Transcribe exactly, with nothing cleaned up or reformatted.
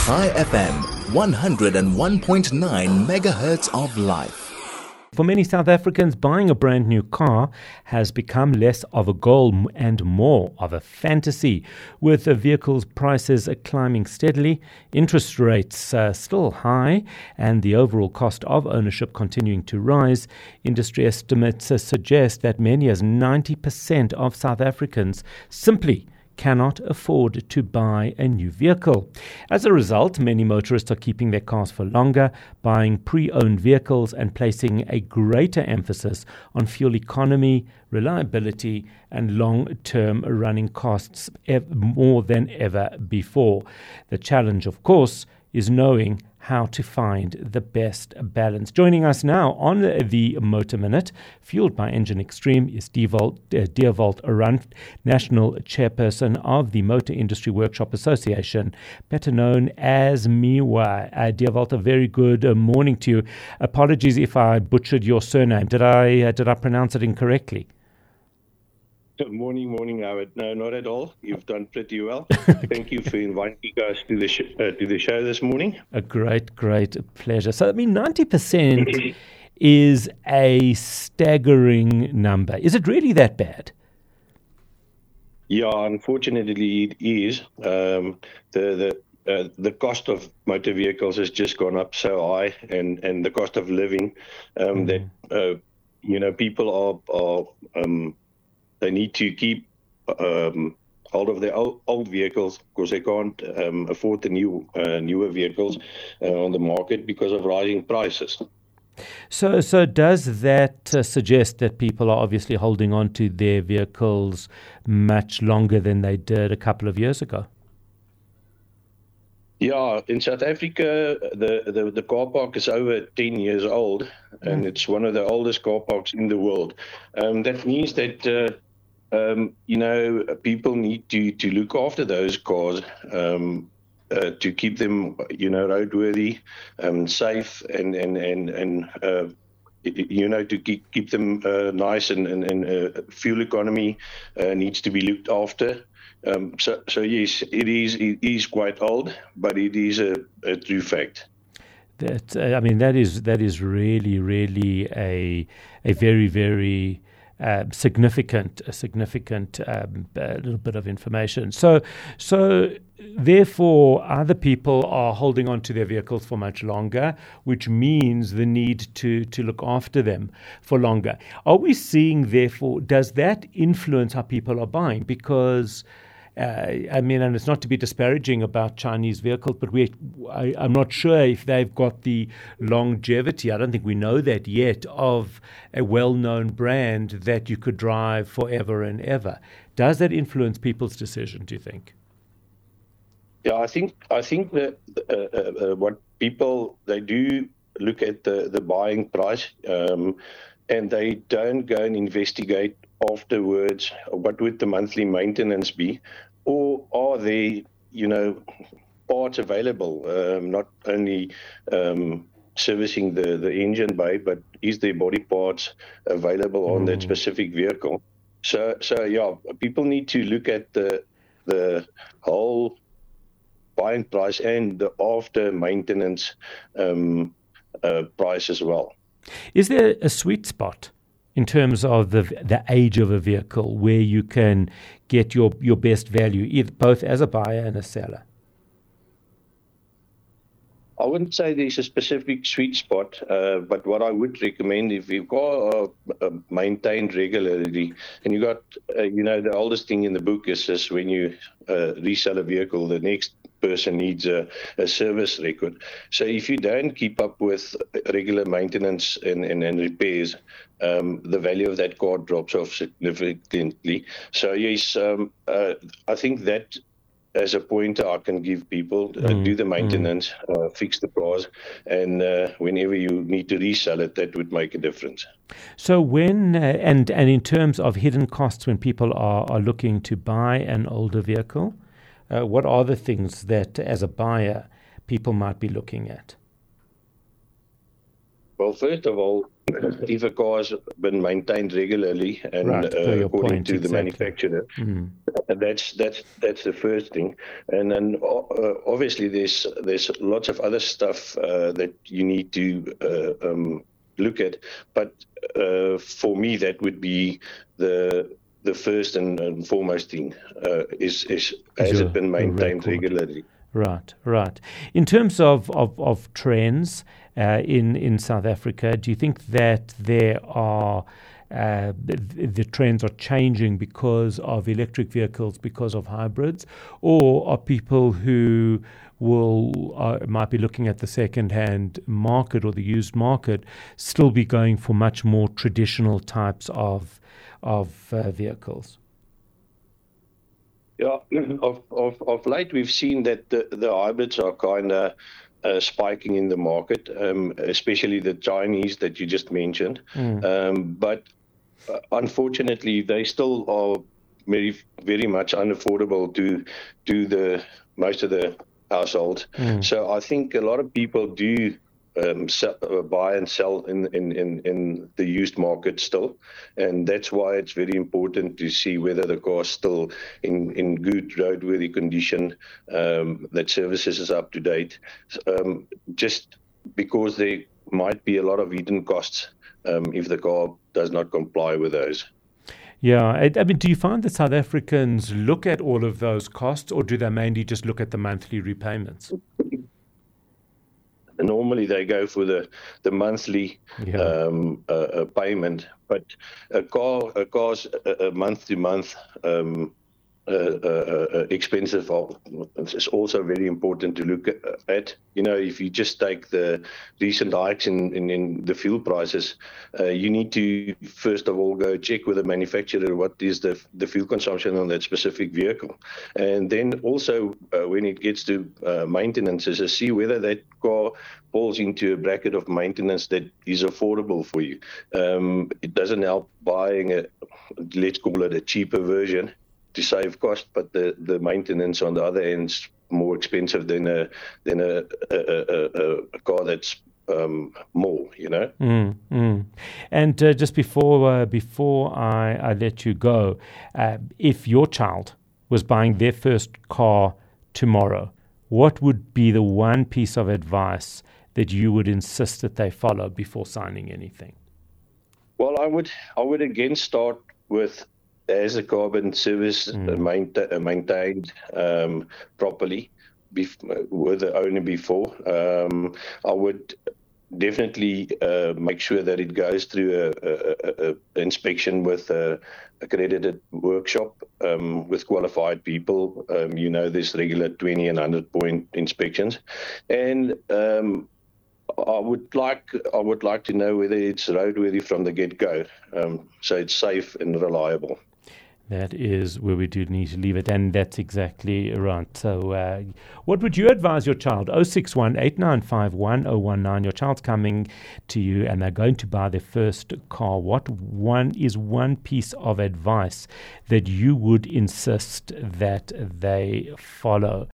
Chai F M, one oh one point nine megahertz of life. For many South Africans, buying a brand new car has become less of a goal and more of a fantasy. With the vehicles' prices climbing steadily, interest rates uh, still high, and the overall cost of ownership continuing to rise, industry estimates uh, suggest that many as ninety percent of South Africans simply cannot afford to buy a new vehicle. As a result, many motorists are keeping their cars for longer, buying pre-owned vehicles and placing a greater emphasis on fuel economy, reliability and long-term running costs ev- more than ever before. The challenge, of course, is knowing how to find the best balance. Joining us now on the Motor Minute, fueled by Engine Extreme, is Dewald, uh, Dewald Arant, National Chairperson of the Motor Industry Workshop Association, better known as MIWA. Uh, Dewald, a very good uh, morning to you. Apologies if I butchered your surname. Did I uh, did I pronounce it incorrectly? Good morning, morning, Howard. No, not at all. You've done pretty well. Thank you for inviting us to the sh- uh, to the show this morning. A great, great pleasure. So, I mean, ninety percent is a staggering number. Is it really that bad? Yeah, unfortunately, it is. Um, the the uh, the cost of motor vehicles has just gone up so high, and, and the cost of living um, mm. that uh, you know people are are. Um, They need to keep um, hold of their old, old vehicles because they can't um, afford the new uh, newer vehicles uh, on the market because of rising prices. So, so does that uh, suggest that people are obviously holding on to their vehicles much longer than they did a couple of years ago? Yeah, in South Africa, the, the, the car park is over ten years old, and mm. it's one of the oldest car parks in the world. Um, that means that, uh, um, you know, people need to, to look after those cars um, uh, to keep them, you know, roadworthy, um, safe, and, and, and, and uh, you know, to keep, keep them uh, nice, and, and, and uh, fuel economy uh, needs to be looked after. Um, so, so yes, it is. It is quite old, but it is a, a true fact. That uh, I mean, that is that is really, really a a very, very uh, significant, a significant um, a little bit of information. So, so therefore, other people are holding on to their vehicles for much longer, which means the need to to look after them for longer. Are we seeing, therefore, does that influence how people are buying? Because Uh, I mean, and it's not to be disparaging about Chinese vehicles, but we, I, I'm not sure if they've got the longevity, I don't think we know that yet, of a well-known brand that you could drive forever and ever. Does that influence people's decision, do you think? Yeah, I think I think that uh, uh, what people, they do look at the, the buying price, um, and they don't go and investigate afterwards what would the monthly maintenance be, or are there, you know, parts available, um, not only um, servicing the, the engine bay, but is there body parts available on mm. that specific vehicle? So, so yeah, people need to look at the the whole buying price and the after maintenance um, uh, price as well. Is there a sweet spot in terms of the the age of a vehicle where you can get your, your best value, either both as a buyer and a seller? I wouldn't say there's a specific sweet spot, uh, but what I would recommend, if you've got uh, uh, maintained regularly, and you got, uh, you know, the oldest thing in the book is, is when you uh, resell a vehicle, the next person needs a, a service record. So if you don't keep up with regular maintenance and, and, and repairs, um, the value of that car drops off significantly. So yes, um, uh, I think that as a pointer I can give people, uh, mm, do the maintenance, mm. uh, fix the cars, and uh, whenever you need to resell it, that would make a difference. So when, uh, and, and in terms of hidden costs, when people are, are looking to buy an older vehicle, Uh, what are the things that, as a buyer, people might be looking at? Well, first of all, if a car has been maintained regularly and Right, per uh, your according point, to the exactly. manufacturer, Mm. and that's that's that's the first thing. And then uh, obviously there's there's lots of other stuff uh, that you need to uh, um, look at. But uh, for me, that would be the the first and, and foremost thing uh, is is has Your- it been your maintained record. regularly? Right, right. In terms of, of, of trends uh, in, in South Africa, do you think that there are uh, the, the trends are changing because of electric vehicles, because of hybrids, or are people who will uh, might be looking at the second-hand market or the used market still be going for much more traditional types of of uh, vehicles? Yeah, of, of, of late we've seen that the, the hybrids are kind of uh, spiking in the market, um, especially the Chinese that you just mentioned. Mm. Um, but uh, unfortunately, they still are very, very much unaffordable to to the most of the households. Mm. So I think a lot of people do um, sell, uh, buy and sell in, in, in, in the used market still. And that's why it's very important to see whether the car is still in, in good roadworthy condition, um, that services is up to date. Um, just because there might be a lot of hidden costs um, if the car does not comply with those. Yeah, I, I mean, do you find that South Africans look at all of those costs, or do they mainly just look at the monthly repayments? Normally they go for the the monthly Yeah. um, uh, uh, payment, but a car a car's a, a month to month um, uh, uh, uh, expensive. It's also very important to look at. You know, if you just take the recent hikes in, in, in the fuel prices, uh, you need to first of all go check with the manufacturer what is the the fuel consumption on that specific vehicle, and then also uh, when it gets to uh, maintenance, is to see whether that car falls into a bracket of maintenance that is affordable for you. Um, it doesn't help buying a, let's call it a cheaper version to save cost, but the, the maintenance on the other end is more expensive than a than a a, a, a car that's um, more, you know. Mm, mm. And uh, just before uh, before I, I let you go, uh, if your child was buying their first car tomorrow, what would be the one piece of advice that you would insist that they follow before signing anything? Well, I would I would again start with, has the car been serviced Mm. and mainta- maintained um, properly bef- with the owner before. Um, I would definitely uh, make sure that it goes through a, a, a, a inspection with a accredited workshop um, with qualified people. Um, you know, there's regular twenty and one hundred point inspections, and um, I would like I would like to know whether it's roadworthy from the get-go, um, so it's safe and reliable. That is where we do need to leave it, and that's exactly right. So uh, what would you advise your child? oh six one, eight nine five, one oh one nine. Your child's coming to you and they're going to buy their first car. What one is one piece of advice that you would insist that they follow?